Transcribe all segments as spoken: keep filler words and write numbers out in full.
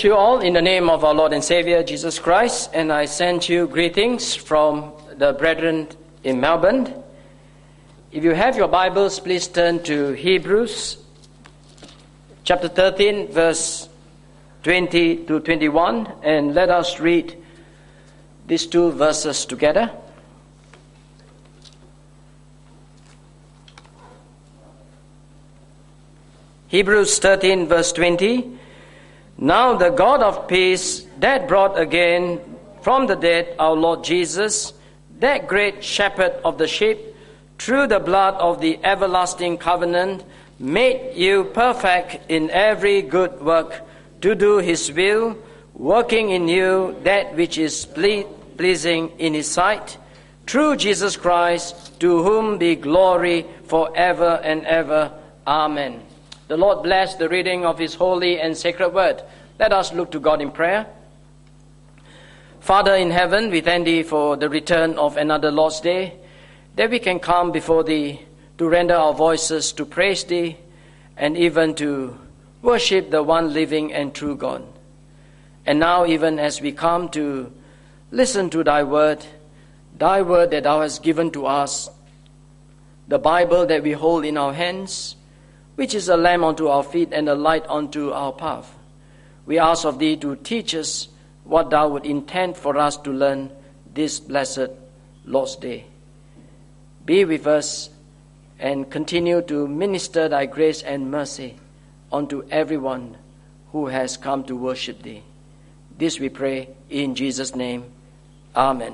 greet you all in the name of our Lord and Savior, Jesus Christ, and I send you greetings from the brethren in Melbourne. If you have your Bibles, please turn to Hebrews chapter thirteen, verse twenty to twenty-one, and let us read these two verses together. Hebrews thirteen, verse twenty. Now the God of peace, that brought again from the dead our Lord Jesus, that great shepherd of the sheep, through the blood of the everlasting covenant, made you perfect in every good work, to do his will, working in you that which is ple- pleasing in his sight, through Jesus Christ, to whom be glory forever and ever. Amen. The Lord bless the reading of his holy and sacred word. Let us look to God in prayer. Father in heaven, we thank thee for the return of another Lord's Day, that we can come before thee to render our voices to praise thee and even to worship the one living and true God. And now even as we come to listen to thy word, thy word that thou hast given to us, the Bible that we hold in our hands, which is a lamp unto our feet and a light unto our path. We ask of thee to teach us what thou would intend for us to learn this blessed Lord's Day. Be with us and continue to minister thy grace and mercy unto everyone who has come to worship thee. This we pray in Jesus' name. Amen.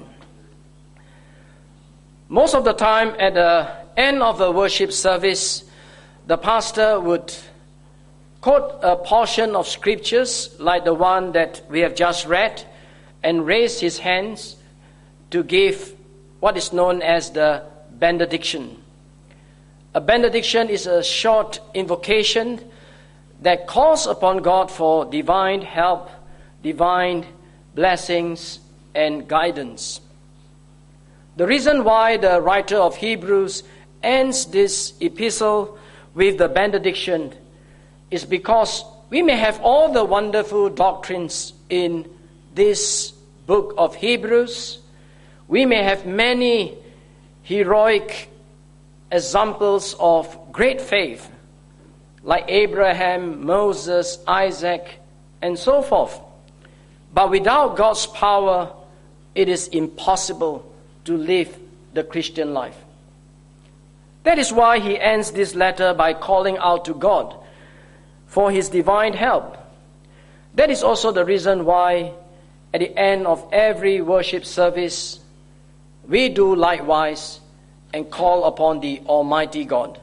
Most of the time at the end of the worship service, the pastor would quote a portion of scriptures like the one that we have just read and raise his hands to give what is known as the benediction. A benediction is a short invocation that calls upon God for divine help, divine blessings, and guidance. The reason why the writer of Hebrews ends this epistle with the benediction is because we may have all the wonderful doctrines in this book of Hebrews. We may have many heroic examples of great faith, like Abraham, Moses, Isaac, and so forth. But without God's power, it is impossible to live the Christian life. That is why he ends this letter by calling out to God for his divine help. That is also the reason why at the end of every worship service, we do likewise and call upon the Almighty God.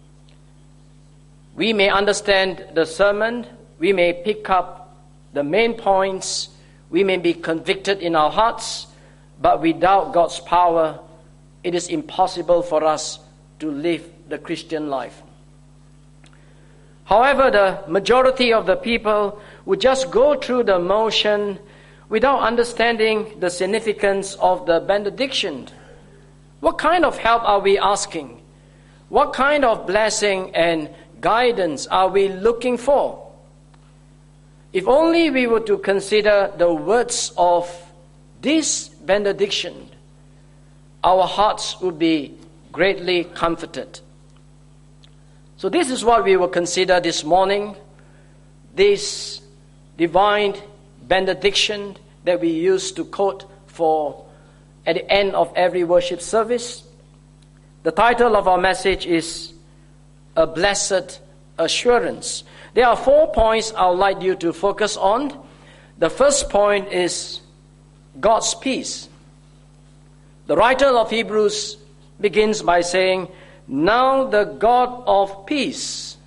We may understand the sermon, we may pick up the main points, we may be convicted in our hearts, but without God's power, it is impossible for us to live the Christian life. However, the majority of the people would just go through the motion without understanding the significance of the benediction. What kind of help are we asking? What kind of blessing and guidance are we looking for? If only we were to consider the words of this benediction, our hearts would be greatly comforted. So this is what we will consider this morning, this divine benediction that we use to quote for at the end of every worship service. The title of our message is A Blessed Assurance. There are four points I would like you to focus on. The first point is God's peace. The writer of Hebrews begins by saying, now the God of peace.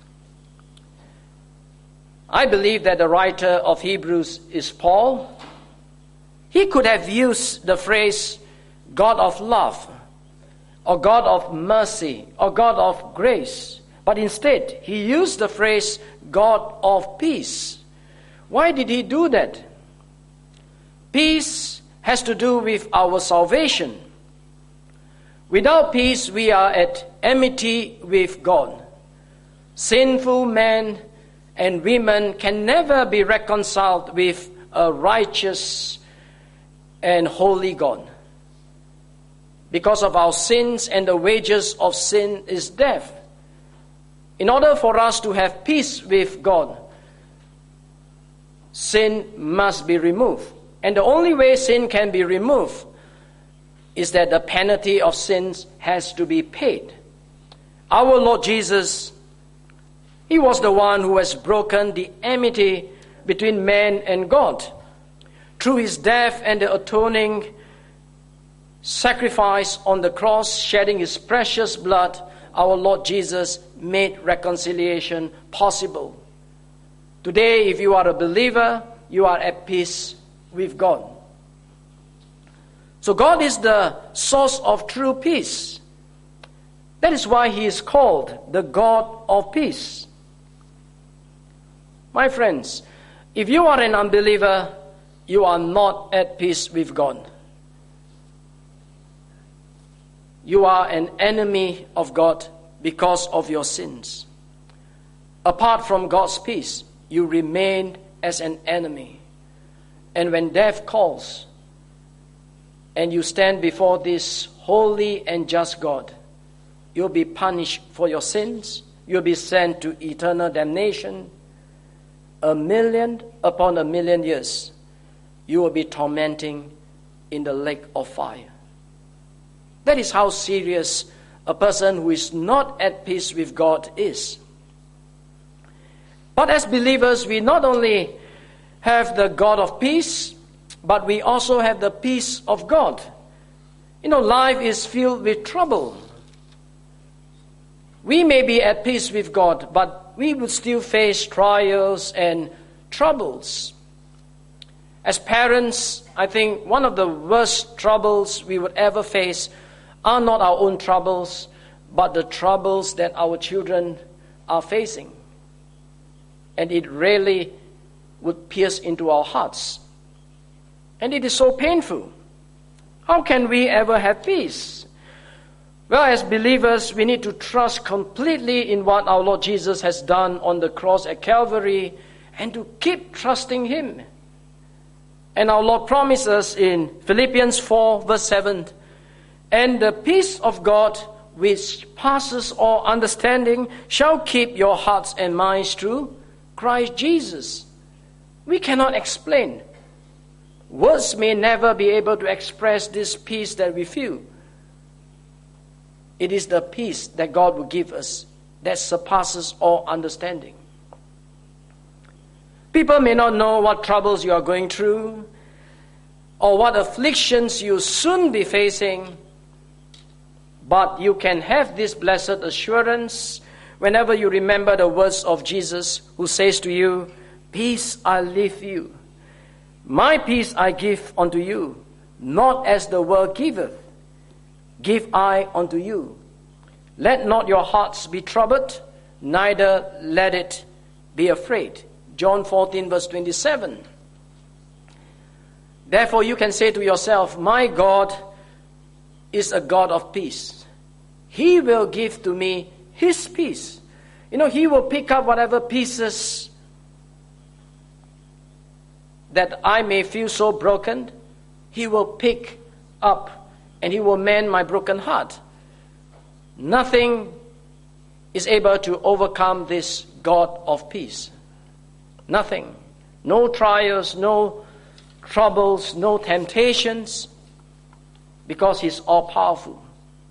I believe that the writer of Hebrews is Paul. He could have used the phrase God of love, or God of mercy, or God of grace. But instead, he used the phrase God of peace. Why did he do that? Peace has to do with our salvation. Without peace, we are at enmity with God. Sinful man and women can never be reconciled with a righteous and holy God. Because of our sins, and the wages of sin is death. In order for us to have peace with God, sin must be removed. And the only way sin can be removed is that the penalty of sins has to be paid. Our Lord Jesus, He was the one who has broken the enmity between man and God. Through His death and the atoning sacrifice on the cross, shedding His precious blood, our Lord Jesus made reconciliation possible. Today, if you are a believer, you are at peace with God. So God is the source of true peace. That is why He is called the God of peace. My friends, if you are an unbeliever, you are not at peace with God. You are an enemy of God because of your sins. Apart from God's peace, you remain as an enemy. And when death calls, and you stand before this holy and just God, you'll be punished for your sins. You'll be sent to eternal damnation. A million upon a million years, you will be tormenting in the lake of fire. That is how serious a person who is not at peace with God is. But as believers, we not only have the God of peace, but we also have the peace of God. You know, life is filled with trouble. We may be at peace with God, but we would still face trials and troubles. As parents, I think one of the worst troubles we would ever face are not our own troubles, but the troubles that our children are facing. And it really would pierce into our hearts. And it is so painful. How can we ever have peace? Well, as believers, we need to trust completely in what our Lord Jesus has done on the cross at Calvary and to keep trusting Him. And our Lord promises in Philippians four verse seven, "And the peace of God, which passes all understanding, shall keep your hearts and minds through Christ Jesus." We cannot explain. Words may never be able to express this peace that we feel. It is the peace that God will give us that surpasses all understanding. People may not know what troubles you are going through or what afflictions you'll soon be facing, but you can have this blessed assurance whenever you remember the words of Jesus, who says to you, "Peace I leave you. My peace I give unto you, not as the world giveth, give I unto you. Let not your hearts be troubled, neither let it be afraid." John fourteen verse twenty-seven. Therefore you can say to yourself, "My God is a God of peace. He will give to me His peace." You know, He will pick up whatever pieces that I may feel so broken. He will pick up and He will mend my broken heart. Nothing is able to overcome this God of peace. Nothing. No trials, no troubles, no temptations, because He's all-powerful.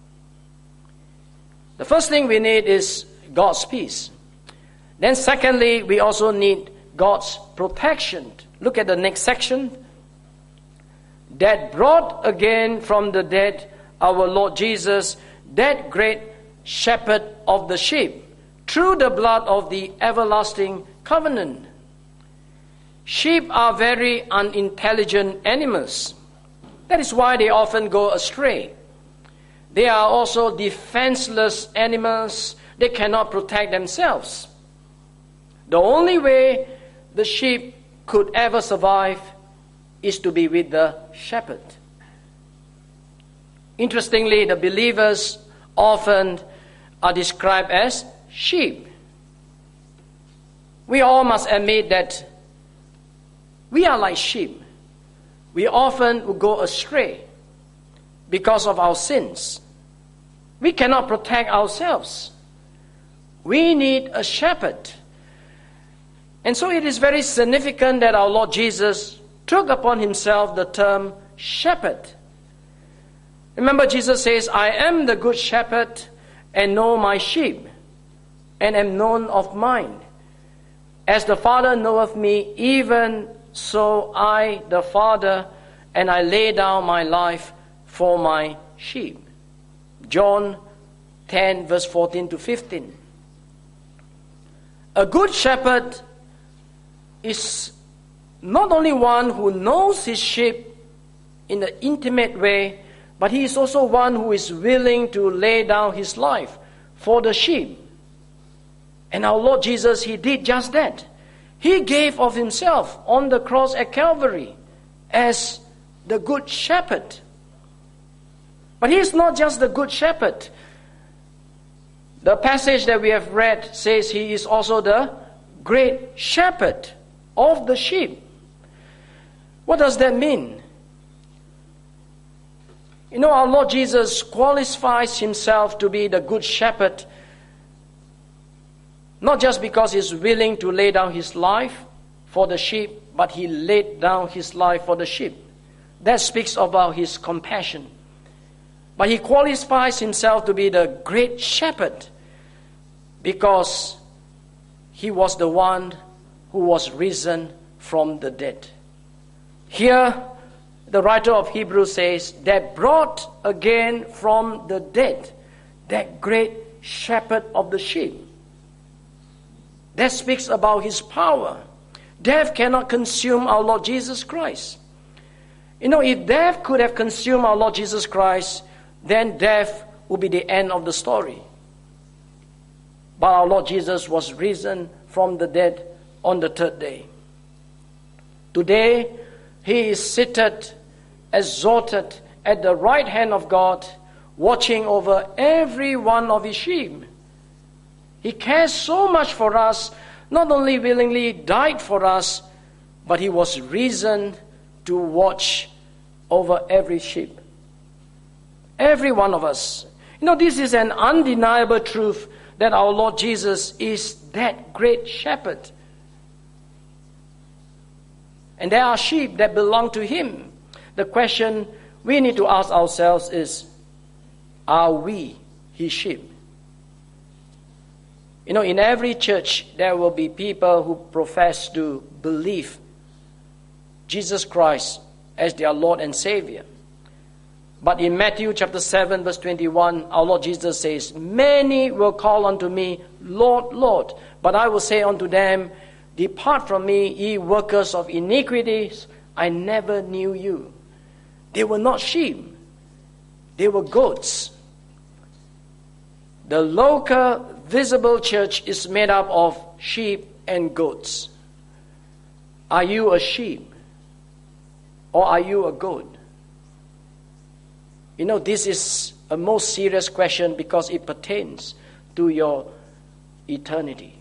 The first thing we need is God's peace. Then secondly, we also need God's protection. Look at the next section. "That brought again from the dead our Lord Jesus, that great shepherd of the sheep, through the blood of the everlasting covenant." Sheep are very unintelligent animals. That is why they often go astray. They are also defenseless animals. They cannot protect themselves. The only way the sheep could ever survive is to be with the shepherd. Interestingly, the believers often are described as sheep. We all must admit that we are like sheep. We often will go astray because of our sins. We cannot protect ourselves. We need a shepherd. And so it is very significant that our Lord Jesus took upon himself the term shepherd. Remember, Jesus says, I am the good shepherd and know my sheep and am known of mine. As the Father knoweth me, even so I, the Father, and I lay down my life for my sheep. John ten, verse fourteen to fifteen. A good shepherd is not only one who knows his sheep in an intimate way, but he is also one who is willing to lay down his life for the sheep. And our Lord Jesus, he did just that. He gave of himself on the cross at Calvary as the good shepherd. But he is not just the good shepherd. The passage that we have read says he is also the great shepherd of the sheep. What does that mean? You know, our Lord Jesus qualifies himself to be the good shepherd, not just because he's willing to lay down his life for the sheep, but he laid down his life for the sheep. That speaks about his compassion. But he qualifies himself to be the great shepherd because he was the one who was risen from the dead. Here, the writer of Hebrews says, that brought again from the dead, that great shepherd of the sheep. That speaks about his power. Death cannot consume our Lord Jesus Christ. You know, if death could have consumed our Lord Jesus Christ, then death would be the end of the story. But our Lord Jesus was risen from the dead on the third day. Today, he is seated, exalted at the right hand of God, watching over every one of his sheep. He cares so much for us, not only willingly died for us, but he was risen to watch over every sheep. Every one of us. You know, this is an undeniable truth that our Lord Jesus is that great shepherd. And there are sheep that belong to him. The question we need to ask ourselves is, are we his sheep? You know, in every church, there will be people who profess to believe Jesus Christ as their Lord and Savior. But in Matthew chapter seven, verse twenty-one, our Lord Jesus says, many will call unto me, Lord, Lord. But I will say unto them, depart from me, ye workers of iniquities, I never knew you. They were not sheep. They were goats. The local visible church is made up of sheep and goats. Are you a sheep? Or are you a goat? You know, this is a most serious question because it pertains to your eternity.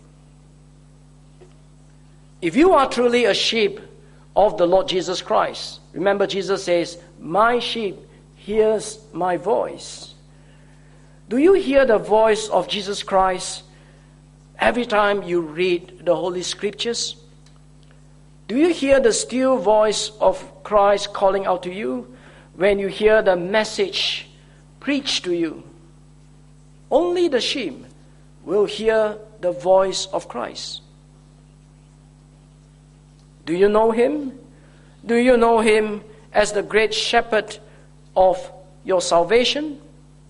If you are truly a sheep of the Lord Jesus Christ, remember Jesus says, my sheep hears my voice. Do you hear the voice of Jesus Christ every time you read the Holy Scriptures? Do you hear the still voice of Christ calling out to you when you hear the message preached to you? Only the sheep will hear the voice of Christ. Do you know him? Do you know him as the great shepherd of your salvation?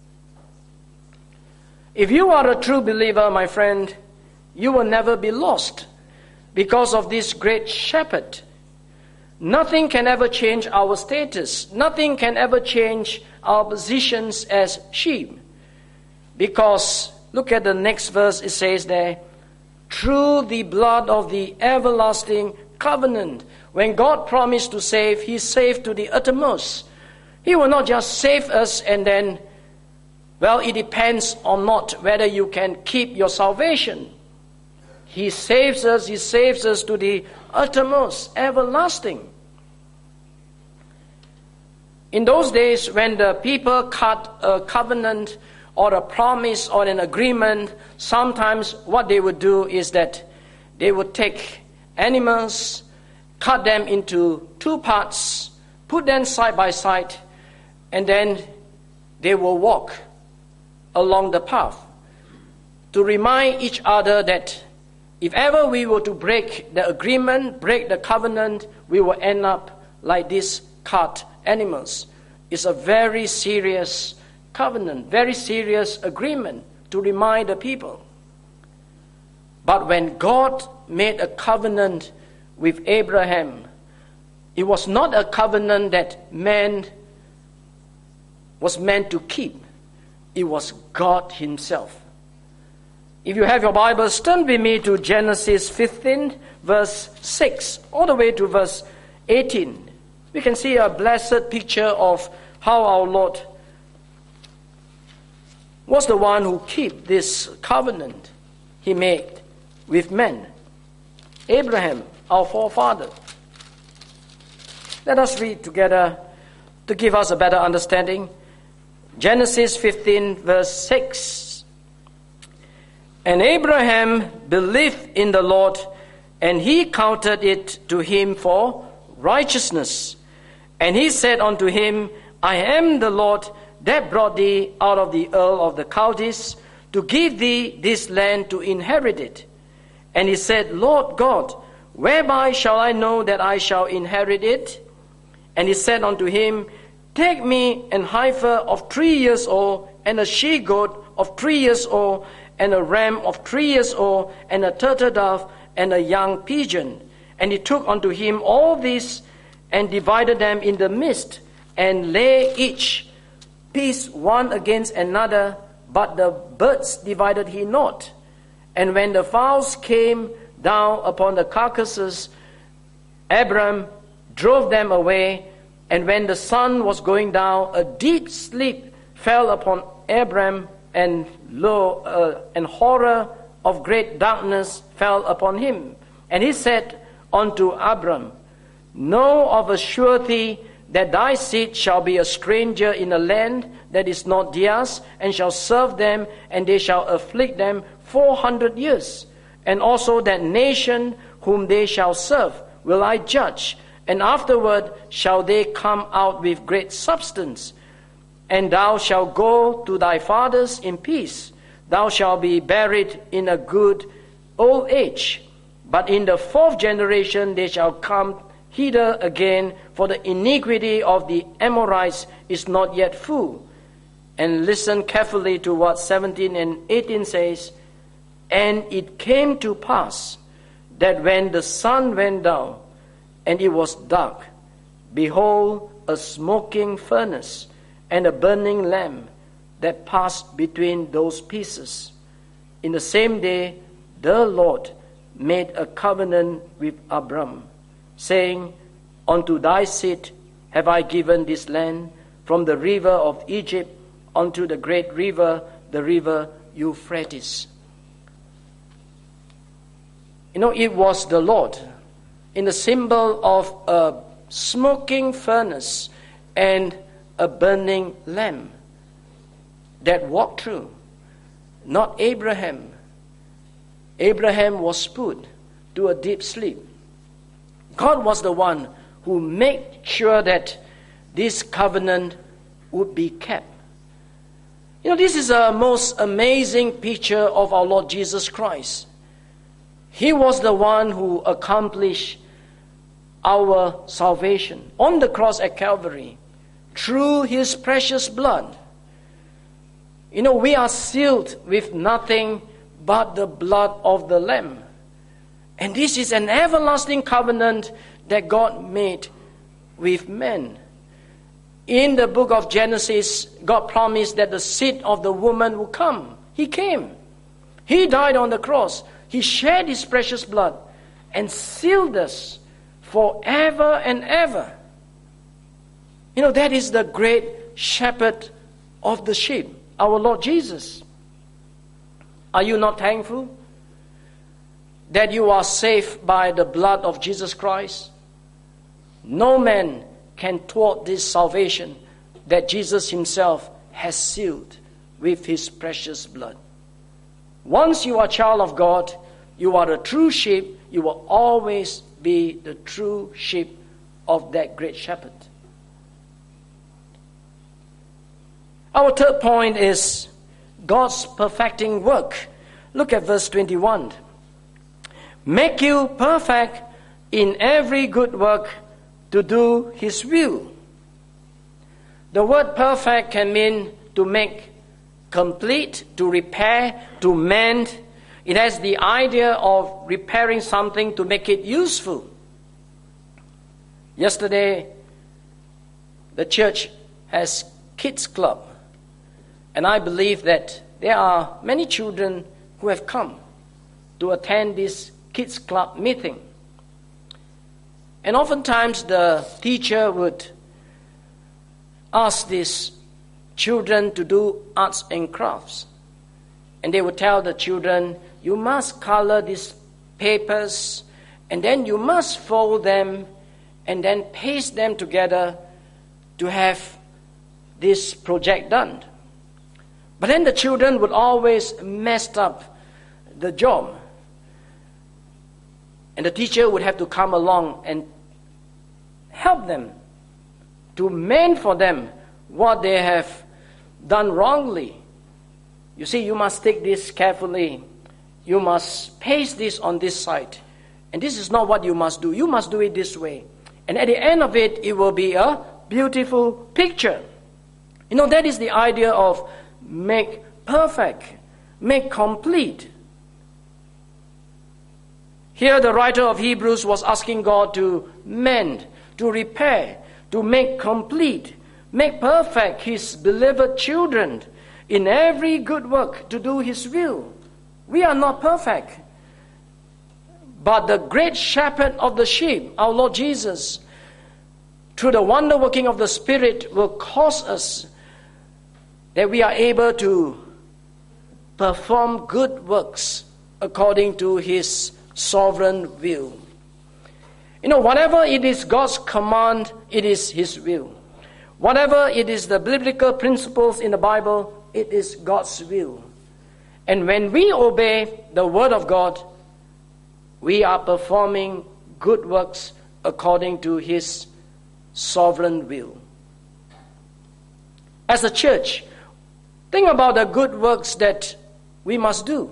If you are a true believer, my friend, you will never be lost because of this great shepherd. Nothing can ever change our status. Nothing can ever change our positions as sheep. Because, look at the next verse, it says there, through the blood of the everlasting covenant. When God promised to save, he saved to the uttermost. He will not just save us and then, well, it depends or not whether you can keep your salvation. He saves us, He saves us to the uttermost, everlasting. In those days, when the people cut a covenant or a promise or an agreement, sometimes what they would do is that they would take animals, cut them into two parts, put them side by side, and then they will walk along the path to remind each other that if ever we were to break the agreement, break the covenant, we will end up like these cut animals. It's a very serious covenant, very serious agreement to remind the people. But when God made a covenant with Abraham, it was not a covenant that man was meant to keep. It was God Himself. If you have your Bibles, turn with me to Genesis fifteen, verse six, all the way to verse eighteen. We can see a blessed picture of how our Lord was the one who kept this covenant He made with men. Abraham, our forefather. Let us read together to give us a better understanding. Genesis fifteen, verse six. And Abraham believed in the Lord, and He counted it to him for righteousness. And He said unto him, I am the Lord that brought thee out of the Ur of the Chaldees to give thee this land to inherit it. And he said, Lord God, whereby shall I know that I shall inherit it? And he said unto him, take me an heifer of three years old, and a she-goat of three years old, and a ram of three years old, and a turtle dove, and a young pigeon. And he took unto him all these, and divided them in the midst, and lay each piece one against another, but the birds divided he not. And when the fowls came down upon the carcasses, Abram drove them away. And when the sun was going down, a deep sleep fell upon Abram, and lo, uh, and horror of great darkness fell upon him. And he said unto Abram, know of a surety that thy seed shall be a stranger in a land that is not theirs, and shall serve them, and they shall afflict them four hundred years. And also that nation whom they shall serve will I judge, and afterward shall they come out with great substance. And thou shalt go to thy fathers in peace. Thou shalt be buried in a good old age. But in the fourth generation they shall come hither again, for the iniquity of the Amorites is not yet full. And listen carefully to what seventeen and eighteen says. And it came to pass that when the sun went down, and it was dark, behold, a smoking furnace and a burning lamp that passed between those pieces. In the same day, the Lord made a covenant with Abram, saying, unto thy seed have I given this land, from the river of Egypt unto the great river, the river Euphrates. You know, it was the Lord, in the symbol of a smoking furnace and a burning lamp, that walked through, not Abraham. Abraham was put to a deep sleep. God was the one who made sure that this covenant would be kept. You know, this is a most amazing picture of our Lord Jesus Christ. He was the one who accomplished our salvation on the cross at Calvary through His precious blood. You know, we are sealed with nothing but the blood of the Lamb. And this is an everlasting covenant that God made with men. In the book of Genesis, God promised that the seed of the woman would come. He came. He died on the cross. He shed His precious blood and sealed us forever and ever. You know, that is the great shepherd of the sheep, our Lord Jesus. Are you not thankful that you are saved by the blood of Jesus Christ? No man can thwart this salvation that Jesus himself has sealed with his precious blood. Once you are a child of God, you are the true sheep. You will always be the true sheep of that great shepherd. Our third point is God's perfecting work. Look at verse twenty-one. Make you perfect in every good work to do his will. The word perfect can mean to make complete, to repair, to mend. It has the idea of repairing something to make it useful. Yesterday, the church has kids club. And I believe that there are many children who have come to attend this kids club meeting. And oftentimes the teacher would ask these children to do arts and crafts. And they would tell the children, you must color these papers, and then you must fold them, and then paste them together to have this project done. But then the children would always mess up the job. And the teacher would have to come along and help them to mend for them what they have done wrongly. You see, you must take this carefully. You must paste this on this side. And this is not what you must do. You must do it this way. And at the end of it, it will be a beautiful picture. You know, that is the idea of make perfect, make complete. Here the writer of Hebrews was asking God to mend, to repair, to make complete, make perfect his beloved children in every good work to do his will. We are not perfect. But the great shepherd of the sheep, our Lord Jesus, through the wonder working of the Spirit, will cause us that we are able to perform good works according to his sovereign will. You know, whatever it is God's command, it is his will. Whatever it is the biblical principles in the Bible, it is God's will. And when we obey the word of God, we are performing good works according to his sovereign will. As a church, think about the good works that we must do.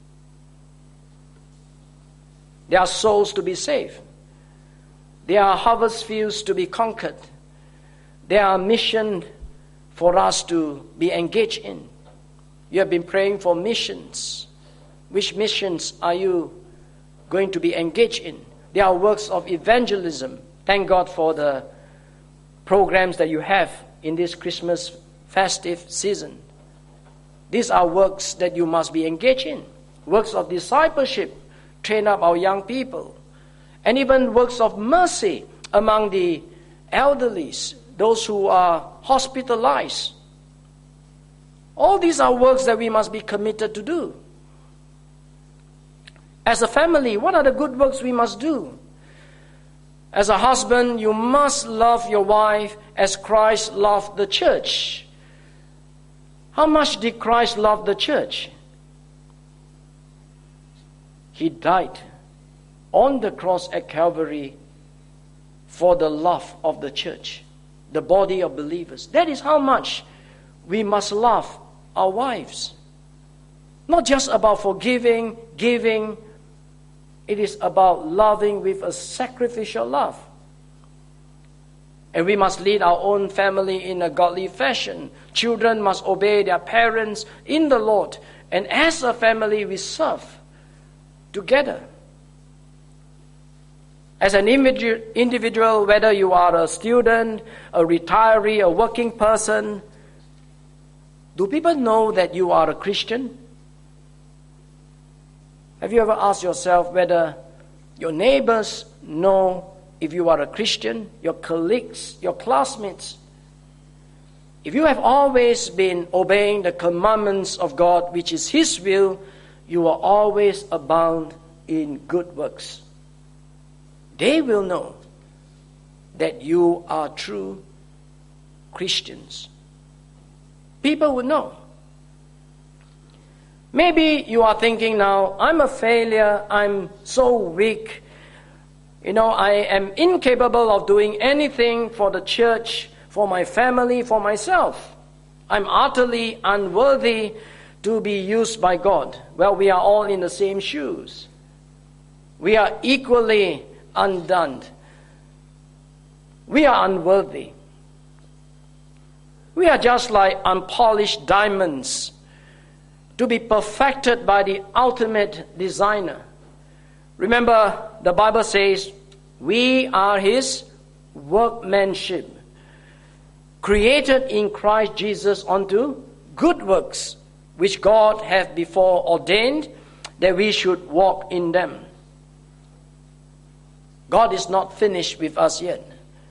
There are souls to be saved. There are harvest fields to be conquered. There are missions for us to be engaged in. You have been praying for missions. Which missions are you going to be engaged in? There are works of evangelism. Thank God for the programs that you have in this Christmas festive season. These are works that you must be engaged in. Works of discipleship, train up our young people. And even works of mercy among the elderly, those who are hospitalized. All these are works that we must be committed to do. As a family, what are the good works we must do? As a husband, you must love your wife as Christ loved the church. How much did Christ love the church? He died on the cross at Calvary for the love of the church, the body of believers. That is how much we must love our wives. Not just about forgiving, giving. It is about loving with a sacrificial love. And we must lead our own family in a godly fashion. Children must obey their parents in the Lord. And as a family, we serve together. As an individual, whether you are a student, a retiree, a working person, do people know that you are a Christian? Have you ever asked yourself whether your neighbors know if you are a Christian, your colleagues, your classmates? If you have always been obeying the commandments of God, which is his will, you will always abound in good works. They will know that you are true Christians. People will know. Maybe you are thinking now, I'm a failure, I'm so weak, you know, I am incapable of doing anything for the church, for my family, for myself. I'm utterly unworthy to be used by God. Well, we are all in the same shoes. We are equally undone. We are unworthy. We are just like unpolished diamonds to be perfected by the ultimate designer. Remember, the Bible says, we are His workmanship, created in Christ Jesus unto good works, which God hath before ordained that we should walk in them. God is not finished with us yet.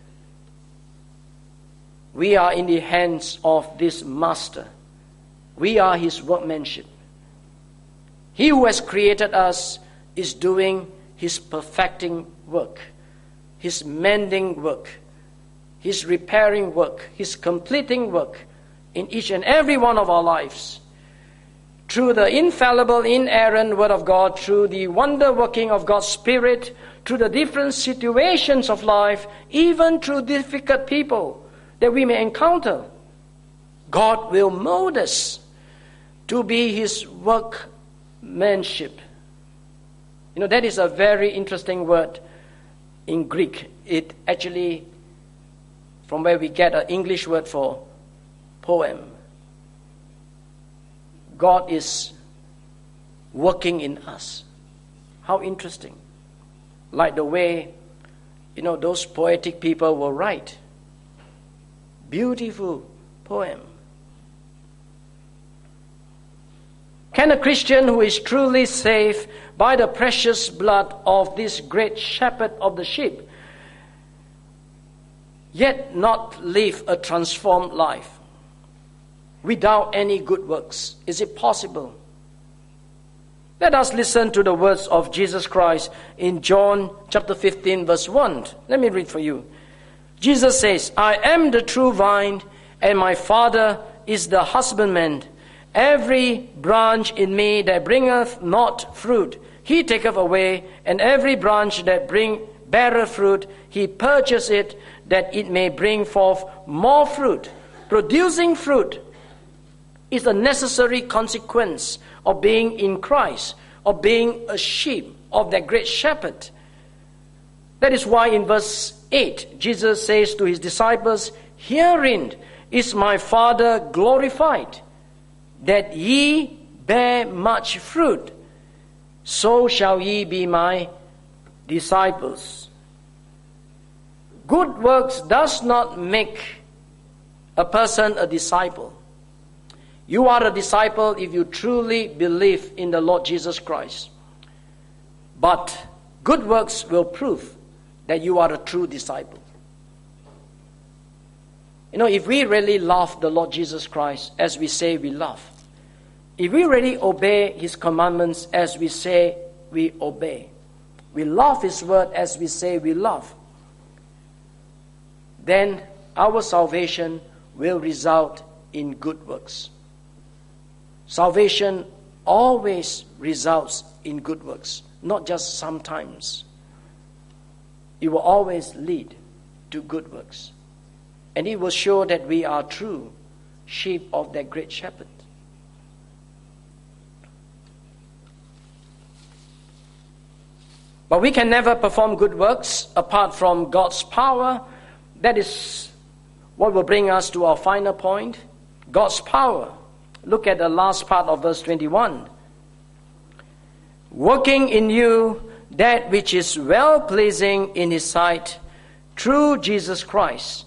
We are in the hands of this Master. We are His workmanship. He who has created us is doing His perfecting work, His mending work, His repairing work, His completing work in each and every one of our lives. Through the infallible, inerrant Word of God, through the wonder working of God's Spirit, through the different situations of life, even through difficult people that we may encounter, God will mold us to be His workmanship. You know, that is a very interesting word in Greek. It actually, from where we get an English word for poem. God is working in us. How interesting. Like the way, you know, those poetic people will write. Beautiful poem. Can a Christian who is truly saved by the precious blood of this great shepherd of the sheep yet not live a transformed life without any good works? Is it possible? Let us listen to the words of Jesus Christ in John chapter fifteen verse one. Let me read for you. Jesus says, I am the true vine, and my Father is the husbandman. Every branch in me that bringeth not fruit, He taketh away, and every branch that bring beareth fruit, He purges it, that it may bring forth more fruit. Producing fruit is a necessary consequence of being in Christ, of being a sheep of that great shepherd. That is why in verse eight, Jesus says to His disciples, herein is my Father glorified, that ye bear much fruit, so shall ye be my disciples. Good works does not make a person a disciple. You are a disciple if you truly believe in the Lord Jesus Christ. But good works will prove that you are a true disciple. You know, if we really love the Lord Jesus Christ as we say we love, if we really obey His commandments as we say we obey, we love His word as we say we love, then our salvation will result in good works. Salvation always results in good works, not just sometimes. It will always lead to good works. And it will show that we are true sheep of that great shepherd. But we can never perform good works apart from God's power. That is what will bring us to our final point. God's power. Look at the last part of verse twenty-one. Working in you that which is well-pleasing in His sight through Jesus Christ.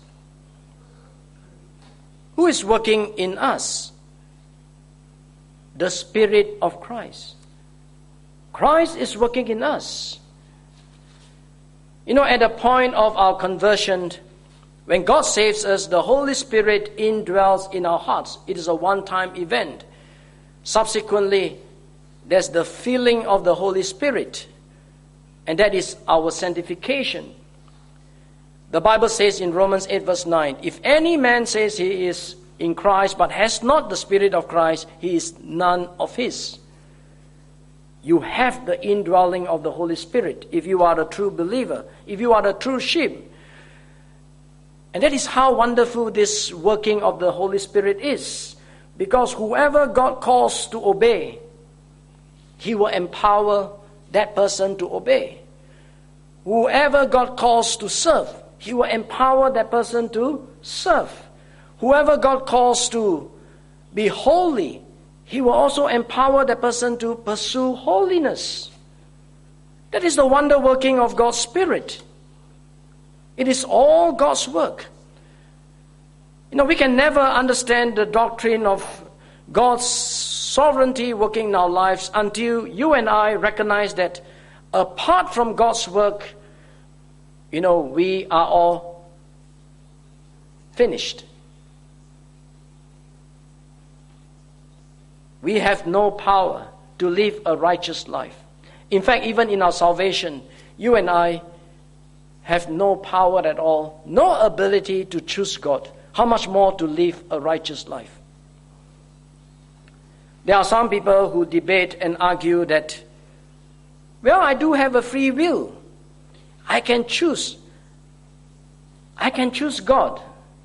Who is working in us? The Spirit of Christ. Christ is working in us. You know, at the point of our conversion, when God saves us, the Holy Spirit indwells in our hearts. It is a one-time event. Subsequently, there's the filling of the Holy Spirit. And that is our sanctification. The Bible says in Romans eight verse nine, if any man says he is in Christ but has not the Spirit of Christ, he is none of his. You have the indwelling of the Holy Spirit if you are a true believer, if you are a true sheep. And that is how wonderful this working of the Holy Spirit is. Because whoever God calls to obey, He will empower that person to obey. Whoever God calls to serve, He will empower that person to serve. Whoever God calls to be holy, He will also empower that person to pursue holiness. That is the wonder working of God's Spirit. It is all God's work. You know, we can never understand the doctrine of God's sovereignty working in our lives until you and I recognize that apart from God's work, you know, we are all finished. We have no power to live a righteous life. In fact, even in our salvation, you and I have no power at all, no ability to choose God. How much more to live a righteous life? There are some people who debate and argue that, well, I do have a free will. I can choose. I can choose God.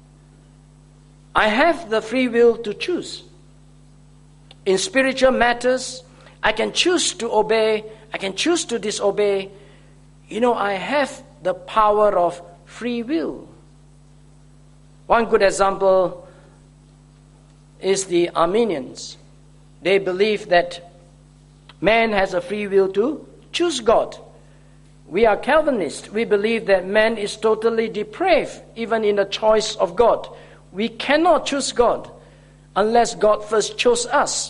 I have the free will to choose. In spiritual matters, I can choose to obey. I can choose to disobey. You know, I have the power of free will. One good example is the Arminians. They believe that man has a free will to choose God. We are Calvinists. We believe that man is totally depraved, even in the choice of God. We cannot choose God unless God first chose us.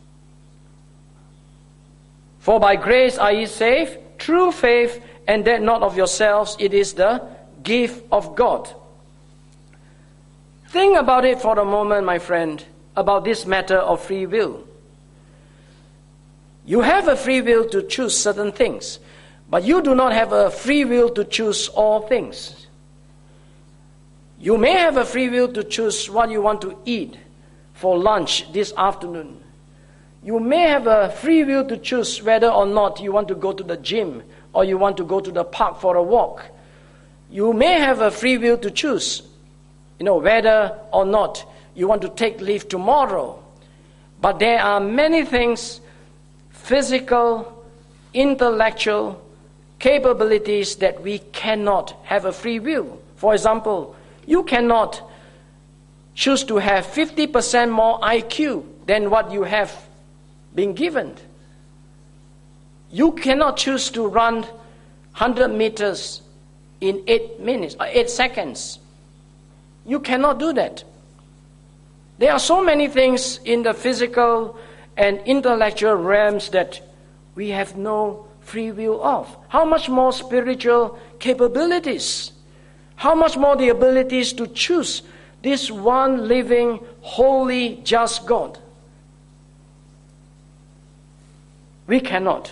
For by grace are ye saved, through faith, and that not of yourselves, it is the gift of God. Think about it for a moment, my friend, about this matter of free will. You have a free will to choose certain things, but you do not have a free will to choose all things. You may have a free will to choose what you want to eat for lunch this afternoon. You may have a free will to choose whether or not you want to go to the gym or you want to go to the park for a walk. You may have a free will to choose, you know, whether or not you want to take leave tomorrow. But there are many things, physical, intellectual capabilities that we cannot have a free will. For example, you cannot choose to have fifty percent more I Q than what you have been given. You cannot choose to run one hundred meters in eight minutes or eight seconds. You cannot do that. There are so many things in the physical and intellectual realms that we have no free will of. How much more spiritual capabilities? How much more the abilities to choose this one living, holy, just God? We cannot.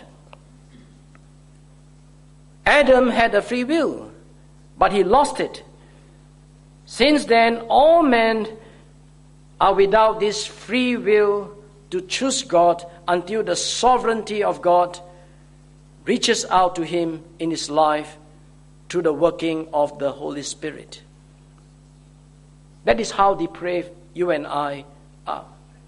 Adam had a free will, but he lost it. Since then, all men are without this free will to choose God until the sovereignty of God reaches out to him in his life through the working of the Holy Spirit. That is how depraved you and I are.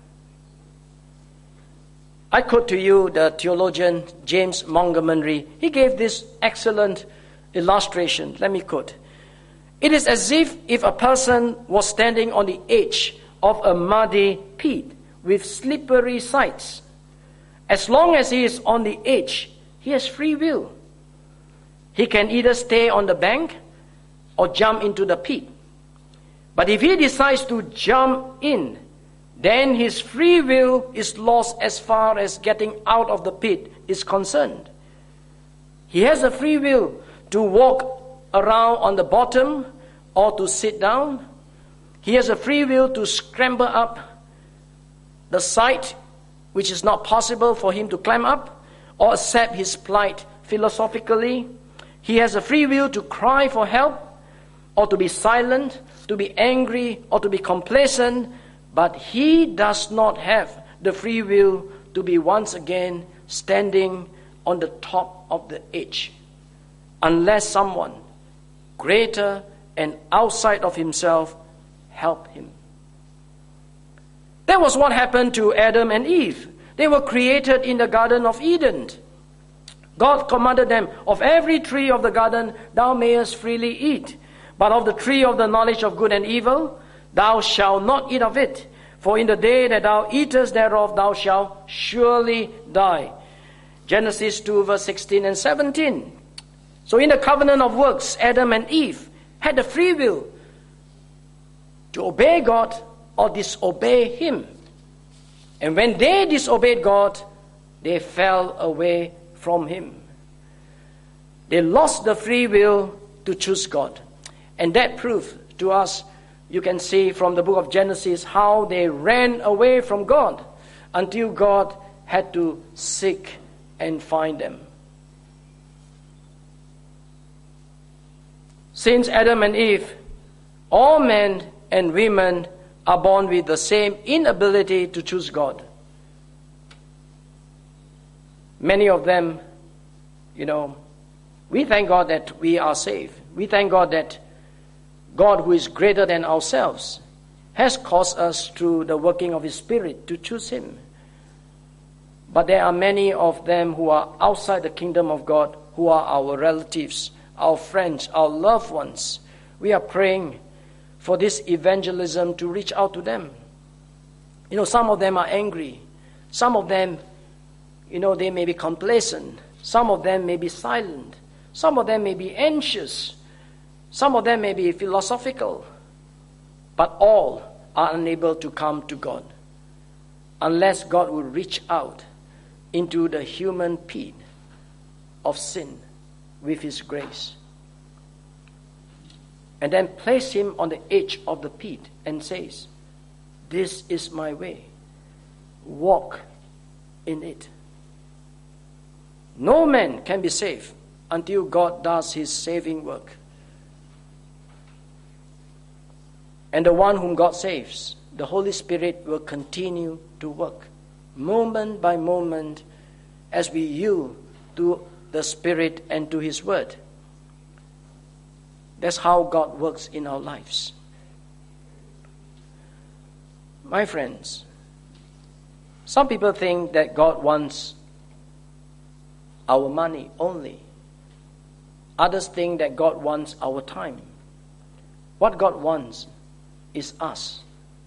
I quote to you the theologian James Montgomery. He gave this excellent illustration. Let me quote. It is as if if a person was standing on the edge of a muddy pit with slippery sides. As long as he is on the edge, he has free will. He can either stay on the bank or jump into the pit. But if he decides to jump in, then his free will is lost as far as getting out of the pit is concerned. He has a free will to walk around on the bottom or to sit down. He has a free will to scramble up the side, which is not possible for him to climb up, or accept his plight philosophically. He has a free will to cry for help, or to be silent, to be angry, or to be complacent, but he does not have the free will to be once again standing on the top of the edge, unless someone greater and outside of himself help him. That was what happened to Adam and Eve. They were created in the Garden of Eden. God commanded them, of every tree of the garden thou mayest freely eat, but of the tree of the knowledge of good and evil thou shalt not eat of it. For in the day that thou eatest thereof thou shalt surely die. Genesis two verse sixteen and seventeen. So in the covenant of works, Adam and Eve had the free will to obey God or disobey Him. And when they disobeyed God, they fell away from Him. They lost the free will to choose God. And that proved to us, you can see from the book of Genesis, how they ran away from God until God had to seek and find them. Since Adam and Eve, all men and women are born with the same inability to choose God. Many of them, you know, we thank God that we are saved. We thank God that God, who is greater than ourselves, has caused us through the working of His Spirit to choose Him. But there are many of them who are outside the kingdom of God, who are our relatives, our friends, our loved ones. We are praying for this evangelism to reach out to them. You know, some of them are angry. Some of them, you know, they may be complacent. Some of them may be silent. Some of them may be anxious. Some of them may be philosophical. But all are unable to come to God unless God will reach out into the human pit of sin with His grace, and then place him on the edge of the pit and says, "This is my way. Walk in it." No man can be saved until God does His saving work. And the one whom God saves, the Holy Spirit, will continue to work moment by moment as we yield to the Spirit and to His Word. That's how God works in our lives. My friends, some people think that God wants our money only. Others think that God wants our time. What God wants is us.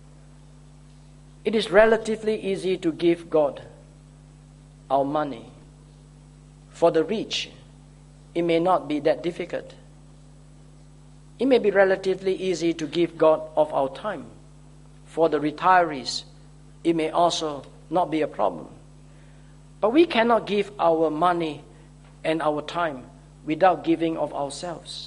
It is relatively easy to give God our money. For the rich, it may not be that difficult. It may be relatively easy to give God of our time. For the retirees, it may also not be a problem. But we cannot give our money and our time without giving of ourselves.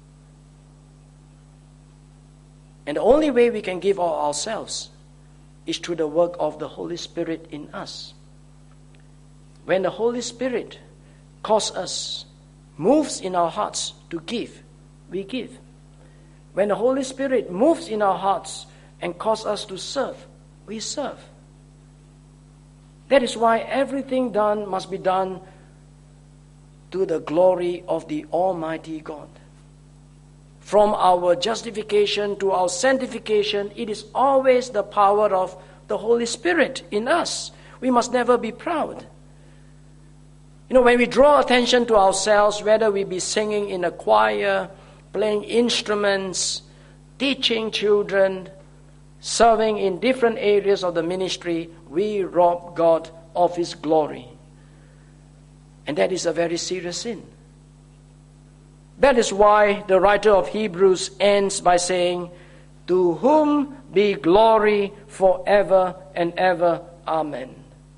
And the only way we can give of ourselves is through the work of the Holy Spirit in us. When the Holy Spirit calls us, moves in our hearts to give, we give. When the Holy Spirit moves in our hearts and calls us to serve, we serve. That is why everything done must be done to the glory of the Almighty God. From our justification to our sanctification, it is always the power of the Holy Spirit in us. We must never be proud. You know, when we draw attention to ourselves, whether we be singing in a choir, playing instruments, teaching children, serving in different areas of the ministry, we rob God of His glory. And that is a very serious sin. That is why the writer of Hebrews ends by saying, "To whom be glory forever and ever. Amen."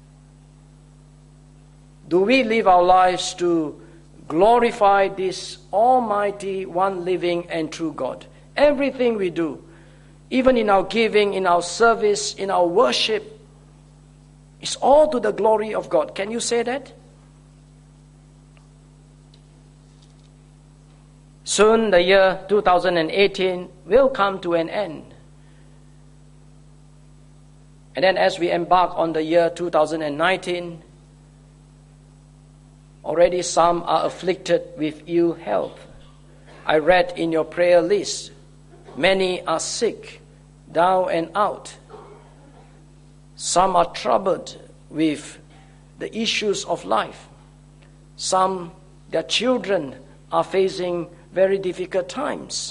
Do we live our lives to glorify this almighty, one living and true God? Everything we do, even in our giving, in our service, in our worship, is all to the glory of God. Can you say that? Soon the year two thousand eighteen will come to an end. And then as we embark on the year two thousand nineteen, already some are afflicted with ill health. I read in your prayer list, many are sick, down and out. Some are troubled with the issues of life. Some, their children, are facing very difficult times.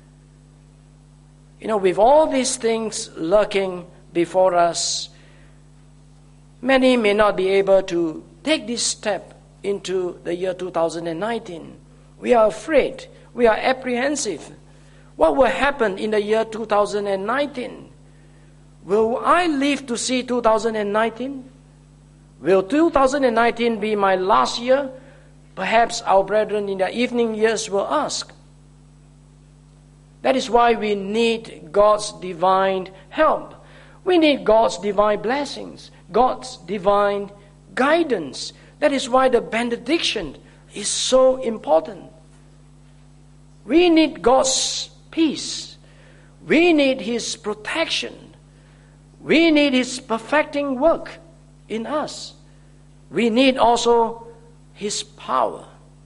You know, with all these things lurking before us, many may not be able to take this step into the year two thousand nineteen. We are afraid. We are apprehensive. What will happen in the year two thousand nineteen? Will I live to see two thousand nineteen? Will two thousand nineteen be my last year? Perhaps our brethren in their evening years will ask. That is why we need God's divine help. We need God's divine blessings, God's divine guidance. That is why the benediction is so important. We need God's peace. We need His protection. We need His perfecting work in us. We need also His power.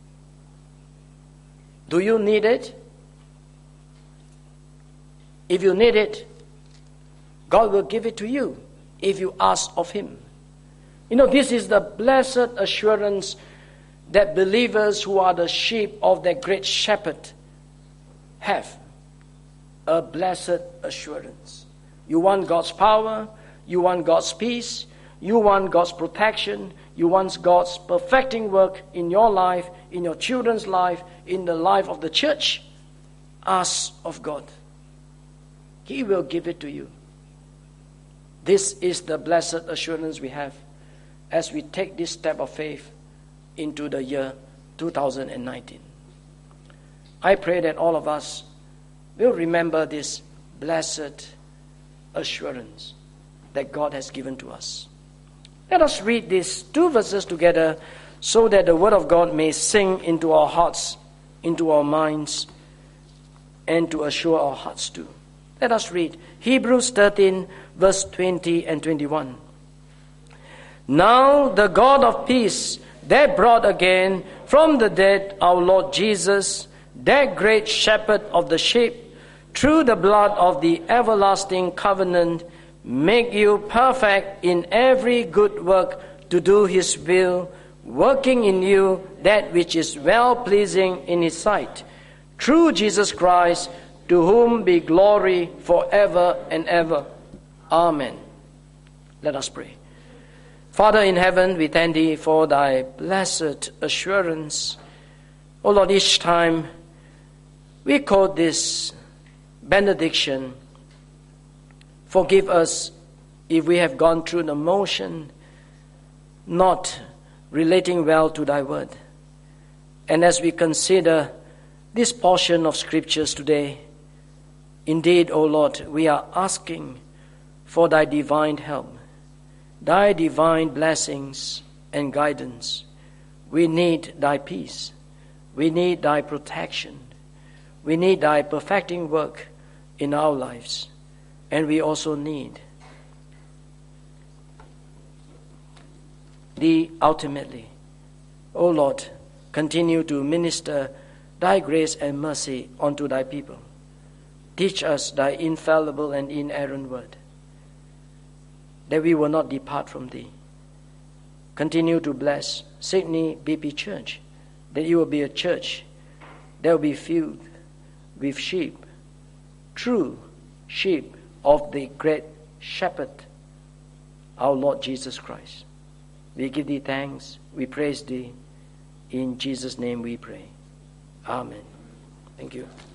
Do you need it? If you need it, God will give it to you if you ask of Him. You know, this is the blessed assurance that believers who are the sheep of their great shepherd have. A blessed assurance. You want God's power, you want God's peace, you want God's protection, you want God's perfecting work in your life, in your children's life, in the life of the church. Ask of God. He will give it to you. This is the blessed assurance we have as we take this step of faith into the year two thousand nineteen. I pray that all of us will remember this blessed assurance that God has given to us. Let us read these two verses together so that the Word of God may sink into our hearts, into our minds, and to assure our hearts too. Let us read Hebrews thirteen, verse twenty and twenty-one. Now the God of peace that brought again from the dead our Lord Jesus, that great shepherd of the sheep, through the blood of the everlasting covenant, make you perfect in every good work to do His will, working in you that which is well-pleasing in His sight. Through Jesus Christ, to whom be glory forever and ever. Amen. Let us pray. Father in heaven, we thank Thee for Thy blessed assurance. O Lord, each time we quote this benediction, forgive us if we have gone through the motion, not relating well to Thy word. And as we consider this portion of scriptures today, indeed, O Lord, we are asking for Thy divine help, Thy divine blessings and guidance. We need Thy peace. We need Thy protection. We need Thy perfecting work in our lives. And we also need Thee ultimately. O Lord, continue to minister Thy grace and mercy unto Thy people. Teach us Thy infallible and inerrant word, that we will not depart from Thee. Continue to bless Sydney B P Church, that it will be a church that will be filled with sheep, true sheep of the great shepherd, our Lord Jesus Christ. We give Thee thanks, we praise Thee. In Jesus' name we pray. Amen. Thank you.